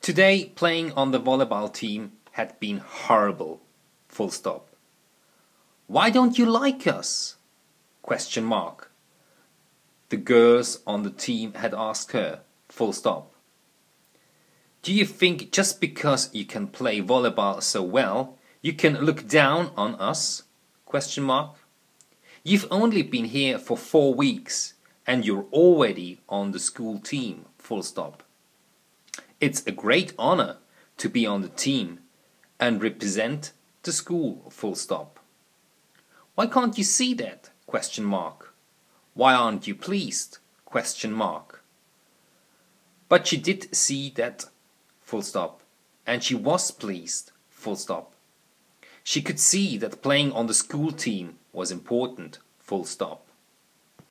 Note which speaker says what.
Speaker 1: Today, playing on the volleyball team had been horrible. Full stop. Why don't you like us? Question mark. The girls on the team had asked her. Full stop. Do you think just because you can play volleyball so well, you can look down on us? Question mark. You've only been here for 4 weeks and you're already on the school team. Full stop. It's a great honor to be on the team and represent the school. Full stop. Why can't you see that? Question mark. Why aren't you pleased? Question mark. But she did see that. Full stop. And she was pleased. Full stop. She could see that playing on the school team was important. Full stop.